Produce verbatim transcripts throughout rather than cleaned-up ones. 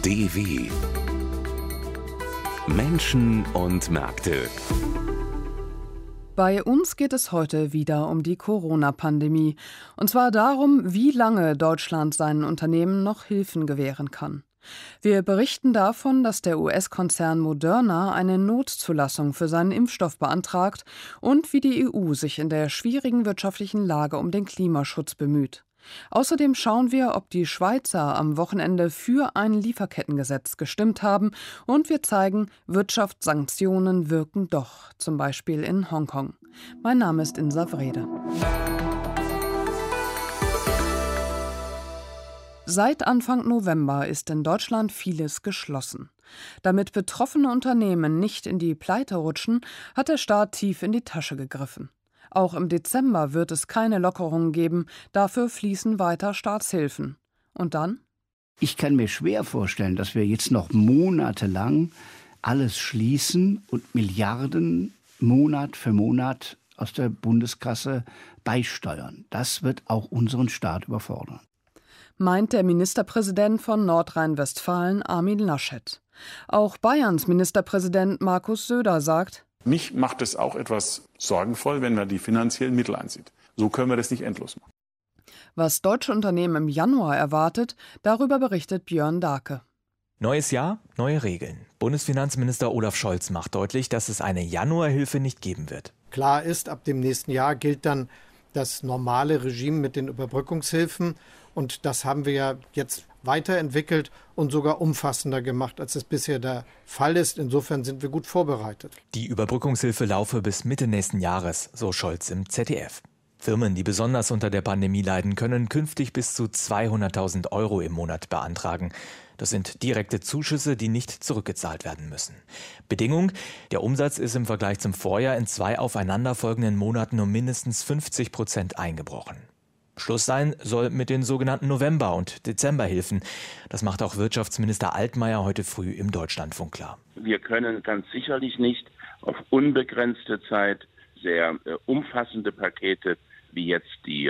D W Menschen und Märkte. Bei uns geht es heute wieder um die Corona-Pandemie. Und zwar darum, wie lange Deutschland seinen Unternehmen noch Hilfen gewähren kann. Wir berichten davon, dass der U S-Konzern Moderna eine Notzulassung für seinen Impfstoff beantragt und wie die E U sich in der schwierigen wirtschaftlichen Lage um den Klimaschutz bemüht. Außerdem schauen wir, ob die Schweizer am Wochenende für ein Lieferkettengesetz gestimmt haben, und wir zeigen, Wirtschaftssanktionen wirken doch, zum Beispiel in Hongkong. Mein Name ist Insa Wrede. Seit Anfang November ist in Deutschland vieles geschlossen. Damit betroffene Unternehmen nicht in die Pleite rutschen, hat der Staat tief in die Tasche gegriffen. Auch im Dezember wird es keine Lockerungen geben, dafür fließen weiter Staatshilfen. Und dann? Ich kann mir schwer vorstellen, dass wir jetzt noch monatelang alles schließen und Milliarden Monat für Monat aus der Bundeskasse beisteuern. Das wird auch unseren Staat überfordern, meint der Ministerpräsident von Nordrhein-Westfalen, Armin Laschet. Auch Bayerns Ministerpräsident Markus Söder sagt: Mich macht es auch etwas sorgenvoll, wenn man die finanziellen Mittel einsieht. So können wir das nicht endlos machen. Was deutsche Unternehmen im Januar erwartet, darüber berichtet Björn Dahlke. Neues Jahr, neue Regeln. Bundesfinanzminister Olaf Scholz macht deutlich, dass es eine Januarhilfe nicht geben wird. Klar ist, ab dem nächsten Jahr gilt dann das normale Regime mit den Überbrückungshilfen. Und das haben wir ja jetzt weiterentwickelt und sogar umfassender gemacht, als es bisher der Fall ist. Insofern sind wir gut vorbereitet. Die Überbrückungshilfe laufe bis Mitte nächsten Jahres, so Scholz im Z D F. Firmen, die besonders unter der Pandemie leiden, können künftig bis zu zweihunderttausend Euro im Monat beantragen. Das sind direkte Zuschüsse, die nicht zurückgezahlt werden müssen. Bedingung: Der Umsatz ist im Vergleich zum Vorjahr in zwei aufeinanderfolgenden Monaten um mindestens fünfzig Prozent eingebrochen. Schluss sein soll mit den sogenannten November- und Dezemberhilfen. Das macht auch Wirtschaftsminister Altmaier heute früh im Deutschlandfunk klar. Wir können ganz sicherlich nicht auf unbegrenzte Zeit sehr äh, umfassende Pakete wie jetzt die äh,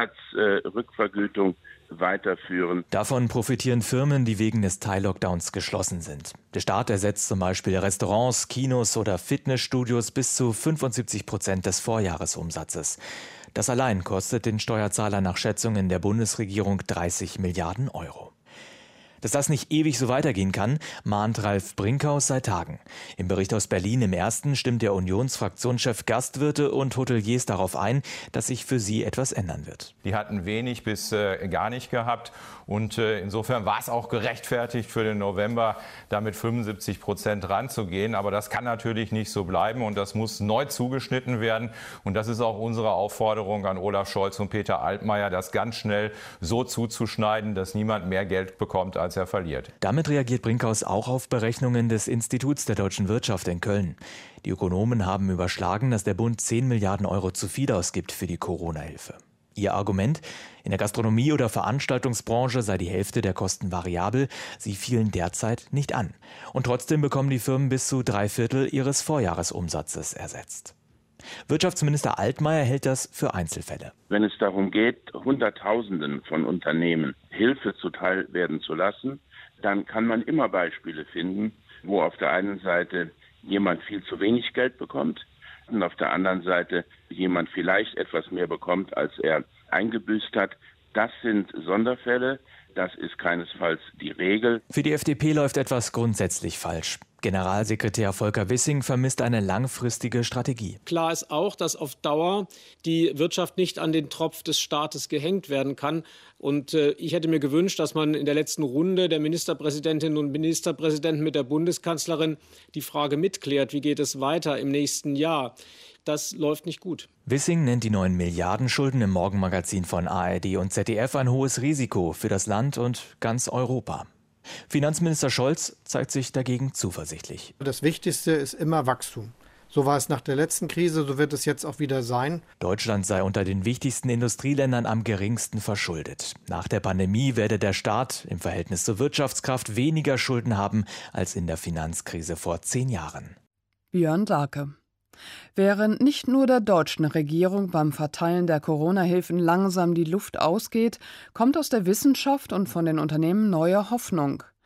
Umsatzrückvergütung äh, weiterführen. Davon profitieren Firmen, die wegen des Teil-Lockdowns geschlossen sind. Der Staat ersetzt zum Beispiel Restaurants, Kinos oder Fitnessstudios bis zu fünfundsiebzig Prozent des Vorjahresumsatzes. Das allein kostet den Steuerzahler nach Schätzungen der Bundesregierung dreißig Milliarden Euro. Dass das nicht ewig so weitergehen kann, mahnt Ralf Brinkhaus seit Tagen. Im Bericht aus Berlin im Ersten stimmt der Unionsfraktionschef Gastwirte und Hoteliers darauf ein, dass sich für sie etwas ändern wird. Die hatten wenig bis äh, gar nicht gehabt und äh, insofern war es auch gerechtfertigt für den November, da mit fünfundsiebzig Prozent ranzugehen. Aber das kann natürlich nicht so bleiben und das muss neu zugeschnitten werden. Und das ist auch unsere Aufforderung an Olaf Scholz und Peter Altmaier, das ganz schnell so zuzuschneiden, dass niemand mehr Geld bekommt, als er verliert. Damit reagiert Brinkhaus auch auf Berechnungen des Instituts der deutschen Wirtschaft in Köln. Die Ökonomen haben überschlagen, dass der Bund zehn Milliarden Euro zu viel ausgibt für die Corona-Hilfe. Ihr Argument: In der Gastronomie- oder Veranstaltungsbranche sei die Hälfte der Kosten variabel, sie fielen derzeit nicht an. Und trotzdem bekommen die Firmen bis zu drei Viertel ihres Vorjahresumsatzes ersetzt. Wirtschaftsminister Altmaier hält das für Einzelfälle. Wenn es darum geht, Hunderttausenden von Unternehmen Hilfe zuteil werden zu lassen, dann kann man immer Beispiele finden, wo auf der einen Seite jemand viel zu wenig Geld bekommt und auf der anderen Seite jemand vielleicht etwas mehr bekommt, als er eingebüßt hat. Das sind Sonderfälle. Das ist keinesfalls die Regel. Für die F D P läuft etwas grundsätzlich falsch. Generalsekretär Volker Wissing vermisst eine langfristige Strategie. Klar ist auch, dass auf Dauer die Wirtschaft nicht an den Tropf des Staates gehängt werden kann. Und äh, ich hätte mir gewünscht, dass man in der letzten Runde der Ministerpräsidentinnen und Ministerpräsidenten mit der Bundeskanzlerin die Frage mitklärt, wie geht es weiter im nächsten Jahr. Das läuft nicht gut. Wissing nennt die neuen Milliardenschulden im Morgenmagazin von A R D und Z D F ein hohes Risiko für das Land und ganz Europa. Finanzminister Scholz zeigt sich dagegen zuversichtlich. Das Wichtigste ist immer Wachstum. So war es nach der letzten Krise, so wird es jetzt auch wieder sein. Deutschland sei unter den wichtigsten Industrieländern am geringsten verschuldet. Nach der Pandemie werde der Staat im Verhältnis zur Wirtschaftskraft weniger Schulden haben als in der Finanzkrise vor zehn Jahren. Björn Dahlke. Während nicht nur der deutschen Regierung beim Verteilen der Corona-Hilfen langsam die Luft ausgeht, kommt aus der Wissenschaft und von den Unternehmen neue Hoffnung.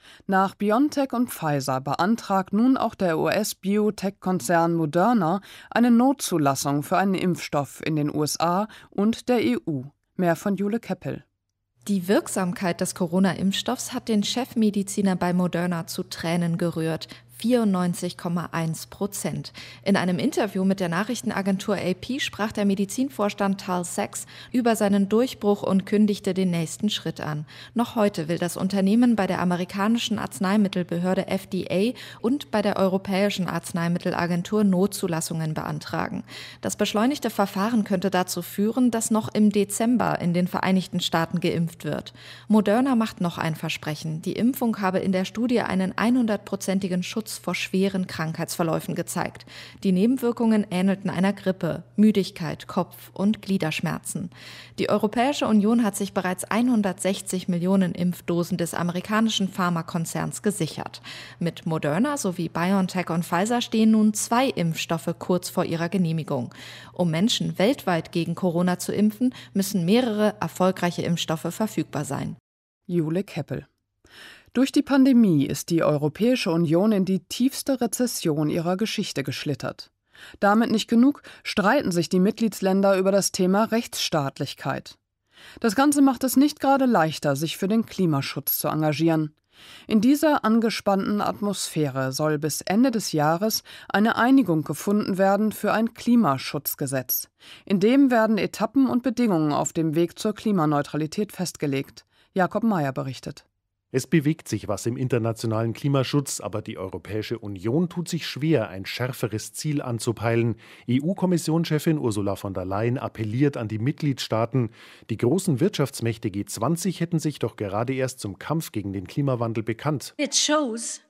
Nach BioNTech und Pfizer beantragt nun auch der U S-Biotech-Konzern Moderna eine Notzulassung für einen Impfstoff in den U S A und der E U. Mehr von Jule Keppel. Die Wirksamkeit des Corona-Impfstoffs hat den Chefmediziner bei Moderna zu Tränen gerührt. vierundneunzig Komma eins Prozent. In einem Interview mit der Nachrichtenagentur A P sprach der Medizinvorstand Tal Sachs über seinen Durchbruch und kündigte den nächsten Schritt an. Noch heute will das Unternehmen bei der amerikanischen Arzneimittelbehörde F D A und bei der Europäischen Arzneimittelagentur Notzulassungen beantragen. Das beschleunigte Verfahren könnte dazu führen, dass noch im Dezember in den Vereinigten Staaten geimpft wird. Moderna macht noch ein Versprechen. Die Impfung habe in der Studie einen hundertprozentigen Schutz vor schweren Krankheitsverläufen gezeigt. Die Nebenwirkungen ähnelten einer Grippe, Müdigkeit, Kopf- und Gliederschmerzen. Die Europäische Union hat sich bereits hundertsechzig Millionen Impfdosen des amerikanischen Pharmakonzerns gesichert. Mit Moderna sowie BioNTech und Pfizer stehen nun zwei Impfstoffe kurz vor ihrer Genehmigung. Um Menschen weltweit gegen Corona zu impfen, müssen mehrere erfolgreiche Impfstoffe verfügbar sein. Jule Keppel. Durch die Pandemie ist die Europäische Union in die tiefste Rezession ihrer Geschichte geschlittert. Damit nicht genug, streiten sich die Mitgliedsländer über das Thema Rechtsstaatlichkeit. Das Ganze macht es nicht gerade leichter, sich für den Klimaschutz zu engagieren. In dieser angespannten Atmosphäre soll bis Ende des Jahres eine Einigung gefunden werden für ein Klimaschutzgesetz. In dem werden Etappen und Bedingungen auf dem Weg zur Klimaneutralität festgelegt. Jakob Mayer berichtet. Es bewegt sich was im internationalen Klimaschutz, aber die Europäische Union tut sich schwer, ein schärferes Ziel anzupeilen. E U-Kommissionschefin Ursula von der Leyen appelliert an die Mitgliedstaaten. Die großen Wirtschaftsmächte G zwanzig hätten sich doch gerade erst zum Kampf gegen den Klimawandel bekannt. It shows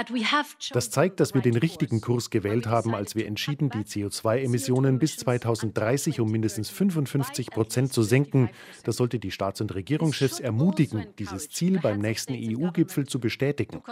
Das zeigt, dass wir den richtigen Kurs gewählt haben, als wir entschieden, die C O zwei Emissionen bis zweitausenddreißig um mindestens fünfundfünfzig Prozent zu senken. Das sollte die Staats- und Regierungschefs ermutigen, dieses Ziel beim nächsten E U-Gipfel zu bestätigen.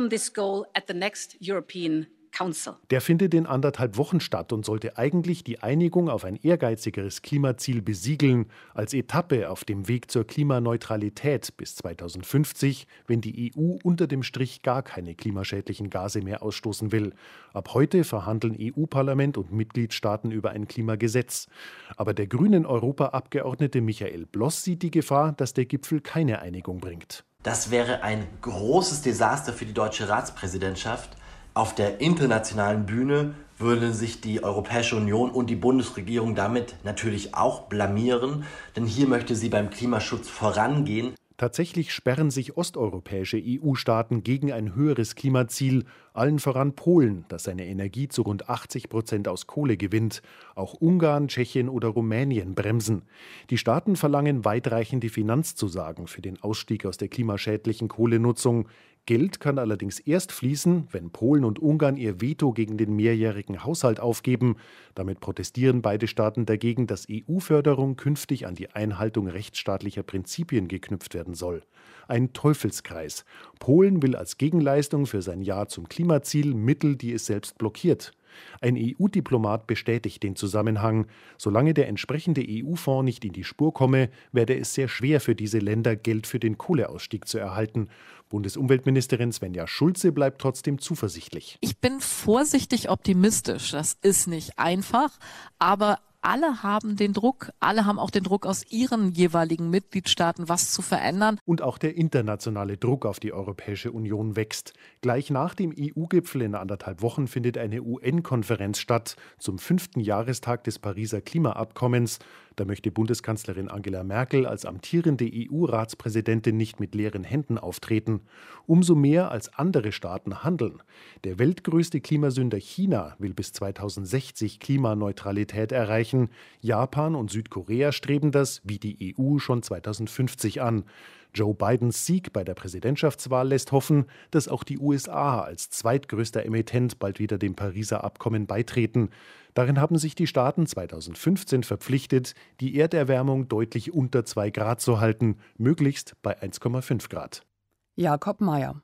Der findet in anderthalb Wochen statt und sollte eigentlich die Einigung auf ein ehrgeizigeres Klimaziel besiegeln, als Etappe auf dem Weg zur Klimaneutralität bis zweitausendfünfzig, wenn die E U unter dem Strich gar keine klimaschädlichen Gase mehr ausstoßen will. Ab heute verhandeln E U-Parlament und Mitgliedstaaten über ein Klimagesetz. Aber der grünen Europaabgeordnete Michael Bloss sieht die Gefahr, dass der Gipfel keine Einigung bringt. Das wäre ein großes Desaster für die deutsche Ratspräsidentschaft. Auf der internationalen Bühne würde sich die Europäische Union und die Bundesregierung damit natürlich auch blamieren, denn hier möchte sie beim Klimaschutz vorangehen. Tatsächlich sperren sich osteuropäische E U-Staaten gegen ein höheres Klimaziel, allen voran Polen, das seine Energie zu rund achtzig Prozent aus Kohle gewinnt. Auch Ungarn, Tschechien oder Rumänien bremsen. Die Staaten verlangen weitreichende Finanzzusagen für den Ausstieg aus der klimaschädlichen Kohlenutzung. Geld kann allerdings erst fließen, wenn Polen und Ungarn ihr Veto gegen den mehrjährigen Haushalt aufgeben. Damit protestieren beide Staaten dagegen, dass E U-Förderung künftig an die Einhaltung rechtsstaatlicher Prinzipien geknüpft werden soll. Ein Teufelskreis. Polen will als Gegenleistung für sein Ja zum Klimaziel Mittel, die es selbst blockiert. Ein E U-Diplomat bestätigt den Zusammenhang. Solange der entsprechende E U-Fonds nicht in die Spur komme, werde es sehr schwer für diese Länder, Geld für den Kohleausstieg zu erhalten. Bundesumweltministerin Svenja Schulze bleibt trotzdem zuversichtlich. Ich bin vorsichtig optimistisch. Das ist nicht einfach, aber alle haben den Druck, alle haben auch den Druck aus ihren jeweiligen Mitgliedstaaten, was zu verändern. Und auch der internationale Druck auf die Europäische Union wächst. Gleich nach dem E U-Gipfel in anderthalb Wochen findet eine U N-Konferenz statt zum fünften Jahrestag des Pariser Klimaabkommens. Da möchte Bundeskanzlerin Angela Merkel als amtierende E U-Ratspräsidentin nicht mit leeren Händen auftreten. Umso mehr als andere Staaten handeln. Der weltgrößte Klimasünder China will bis zweitausendsechzig Klimaneutralität erreichen. Japan und Südkorea streben das, wie die E U, schon zweitausendfünfzig an. Joe Bidens Sieg bei der Präsidentschaftswahl lässt hoffen, dass auch die U S A als zweitgrößter Emittent bald wieder dem Pariser Abkommen beitreten. Darin haben sich die Staaten zweitausendfünfzehn verpflichtet, die Erderwärmung deutlich unter zwei Grad zu halten, möglichst bei eins Komma fünf Grad. Jakob Mayer.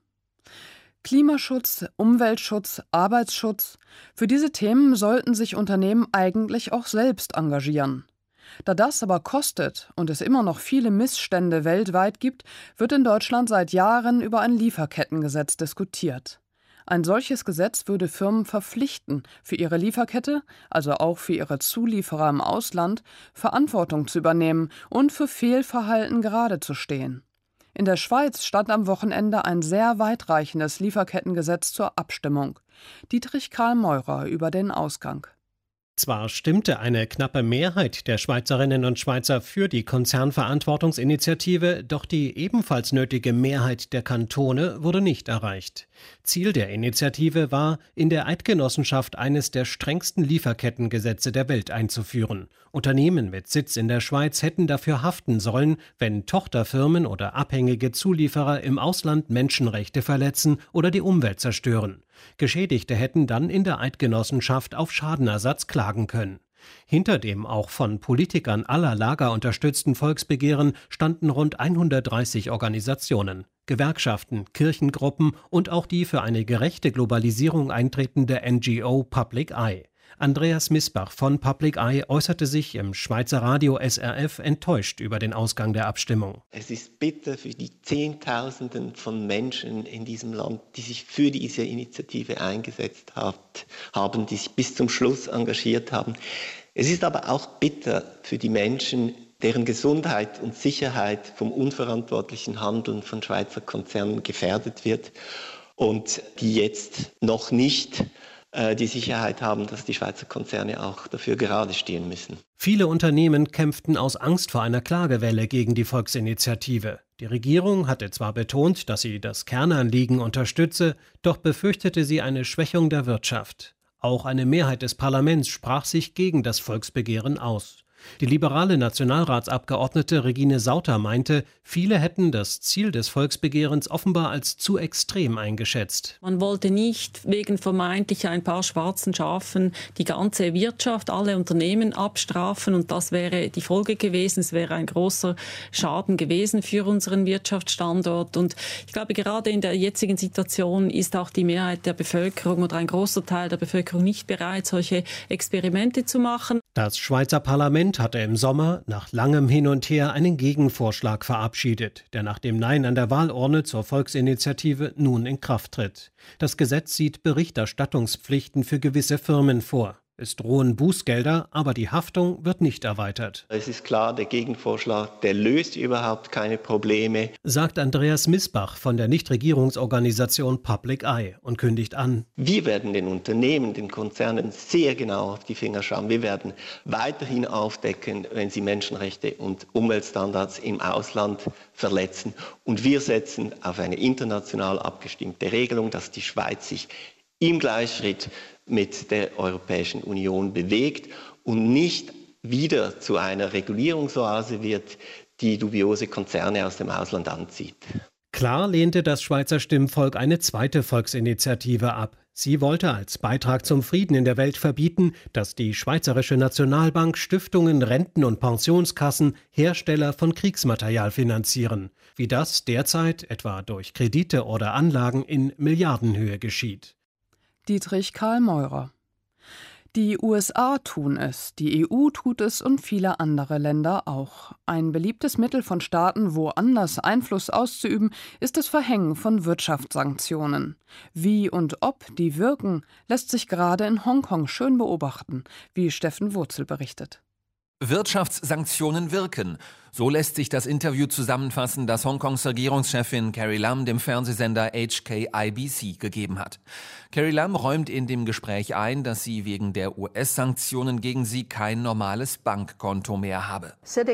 Klimaschutz, Umweltschutz, Arbeitsschutz – für diese Themen sollten sich Unternehmen eigentlich auch selbst engagieren. Da das aber kostet und es immer noch viele Missstände weltweit gibt, wird in Deutschland seit Jahren über ein Lieferkettengesetz diskutiert. Ein solches Gesetz würde Firmen verpflichten, für ihre Lieferkette, also auch für ihre Zulieferer im Ausland, Verantwortung zu übernehmen und für Fehlverhalten gerade zu stehen. In der Schweiz stand am Wochenende ein sehr weitreichendes Lieferkettengesetz zur Abstimmung. Dietrich Karl Meurer über den Ausgang. Zwar stimmte eine knappe Mehrheit der Schweizerinnen und Schweizer für die Konzernverantwortungsinitiative, doch die ebenfalls nötige Mehrheit der Kantone wurde nicht erreicht. Ziel der Initiative war, in der Eidgenossenschaft eines der strengsten Lieferkettengesetze der Welt einzuführen. Unternehmen mit Sitz in der Schweiz hätten dafür haften sollen, wenn Tochterfirmen oder abhängige Zulieferer im Ausland Menschenrechte verletzen oder die Umwelt zerstören. Geschädigte hätten dann in der Eidgenossenschaft auf Schadenersatz klagen können. Hinter dem auch von Politikern aller Lager unterstützten Volksbegehren standen rund hundertdreißig Organisationen, Gewerkschaften, Kirchengruppen und auch die für eine gerechte Globalisierung eintretende N G O Public Eye. Andreas Misbach von Public Eye äußerte sich im Schweizer Radio S R F enttäuscht über den Ausgang der Abstimmung. Es ist bitter für die Zehntausenden von Menschen in diesem Land, die sich für diese Initiative eingesetzt hat, haben, die sich bis zum Schluss engagiert haben. Es ist aber auch bitter für die Menschen, deren Gesundheit und Sicherheit vom unverantwortlichen Handeln von Schweizer Konzernen gefährdet wird und die jetzt noch nicht die Sicherheit haben, dass die Schweizer Konzerne auch dafür gerade stehen müssen. Viele Unternehmen kämpften aus Angst vor einer Klagewelle gegen die Volksinitiative. Die Regierung hatte zwar betont, dass sie das Kernanliegen unterstütze, doch befürchtete sie eine Schwächung der Wirtschaft. Auch eine Mehrheit des Parlaments sprach sich gegen das Volksbegehren aus. Die liberale Nationalratsabgeordnete Regine Sauter meinte, viele hätten das Ziel des Volksbegehrens offenbar als zu extrem eingeschätzt. Man wollte nicht wegen vermeintlich ein paar schwarzen Schafen die ganze Wirtschaft, alle Unternehmen abstrafen und das wäre die Folge gewesen. Es wäre ein großer Schaden gewesen für unseren Wirtschaftsstandort und ich glaube, gerade in der jetzigen Situation ist auch die Mehrheit der Bevölkerung oder ein großer Teil der Bevölkerung nicht bereit, solche Experimente zu machen. Das Schweizer Parlament hatte im Sommer nach langem Hin und Her einen Gegenvorschlag verabschiedet, der nach dem Nein an der Wahlurne zur Volksinitiative nun in Kraft tritt. Das Gesetz sieht Berichterstattungspflichten für gewisse Firmen vor. Es drohen Bußgelder, aber die Haftung wird nicht erweitert. Es ist klar, der Gegenvorschlag, der löst überhaupt keine Probleme, sagt Andreas Misbach von der Nichtregierungsorganisation Public Eye und kündigt an: Wir werden den Unternehmen, den Konzernen sehr genau auf die Finger schauen. Wir werden weiterhin aufdecken, wenn sie Menschenrechte und Umweltstandards im Ausland verletzen. Und wir setzen auf eine international abgestimmte Regelung, dass die Schweiz sich im Gleichschritt mit der Europäischen Union bewegt und nicht wieder zu einer Regulierungsoase wird, die dubiose Konzerne aus dem Ausland anzieht. Klar lehnte das Schweizer Stimmvolk eine zweite Volksinitiative ab. Sie wollte als Beitrag zum Frieden in der Welt verbieten, dass die Schweizerische Nationalbank Stiftungen, Renten- und Pensionskassen Hersteller von Kriegsmaterial finanzieren, wie das derzeit etwa durch Kredite oder Anlagen in Milliardenhöhe geschieht. Dietrich Karl Meurer. Die U S A tun es, die E U tut es und viele andere Länder auch. Ein beliebtes Mittel von Staaten, woanders Einfluss auszuüben, ist das Verhängen von Wirtschaftssanktionen. Wie und ob die wirken, lässt sich gerade in Hongkong schön beobachten, wie Steffen Wurzel berichtet. Wirtschaftssanktionen wirken. So lässt sich das Interview zusammenfassen, das Hongkongs Regierungschefin Carrie Lam dem Fernsehsender H K I B C gegeben hat. Carrie Lam räumt in dem Gespräch ein, dass sie wegen der U S-Sanktionen gegen sie kein normales Bankkonto mehr habe.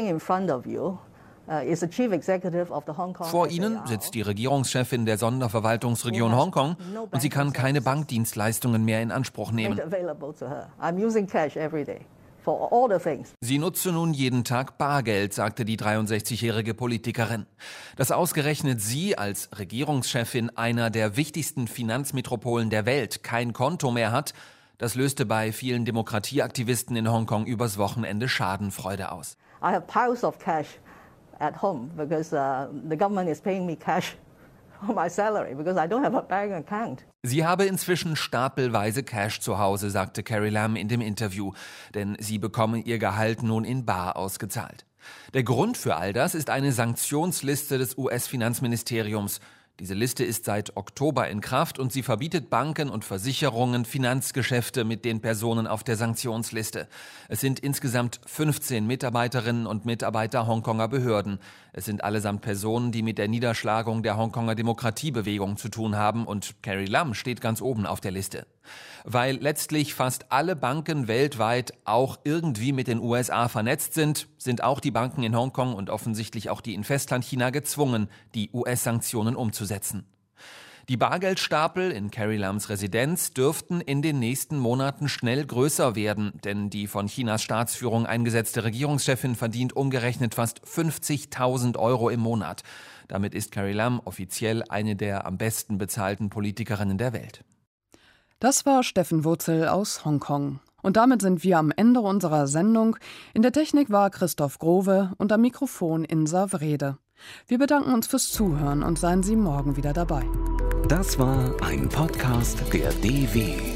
Vor Ihnen sitzt die Regierungschefin der Sonderverwaltungsregion Hongkong und sie kann keine Bankdienstleistungen mehr in Anspruch nehmen. Sie nutze nun jeden Tag Bargeld, sagte die dreiundsechzigjährige Politikerin. Dass ausgerechnet sie als Regierungschefin einer der wichtigsten Finanzmetropolen der Welt kein Konto mehr hat, das löste bei vielen Demokratieaktivisten in Hongkong übers Wochenende Schadenfreude aus. I have piles of cash at home because uh, the government is paying me cash my salary because I don't have a bank account. Sie habe inzwischen stapelweise Cash zu Hause, sagte Carrie Lam in dem Interview, denn sie bekomme ihr Gehalt nun in bar ausgezahlt. Der Grund für all das ist eine Sanktionsliste des U S-Finanzministeriums. Diese Liste ist seit Oktober in Kraft und sie verbietet Banken und Versicherungen Finanzgeschäfte mit den Personen auf der Sanktionsliste. Es sind insgesamt fünfzehn Mitarbeiterinnen und Mitarbeiter Hongkonger Behörden. Es sind allesamt Personen, die mit der Niederschlagung der Hongkonger Demokratiebewegung zu tun haben, und Carrie Lam steht ganz oben auf der Liste. Weil letztlich fast alle Banken weltweit auch irgendwie mit den U S A vernetzt sind, sind auch die Banken in Hongkong und offensichtlich auch die in Festlandchina gezwungen, die U S-Sanktionen umzusetzen. Die Bargeldstapel in Carrie Lams Residenz dürften in den nächsten Monaten schnell größer werden, denn die von Chinas Staatsführung eingesetzte Regierungschefin verdient umgerechnet fast fünfzigtausend Euro im Monat. Damit ist Carrie Lam offiziell eine der am besten bezahlten Politikerinnen der Welt. Das war Steffen Wurzel aus Hongkong. Und damit sind wir am Ende unserer Sendung. In der Technik war Christoph Growe und am Mikrofon Insa Wrede. Wir bedanken uns fürs Zuhören und seien Sie morgen wieder dabei. Das war ein Podcast der D W.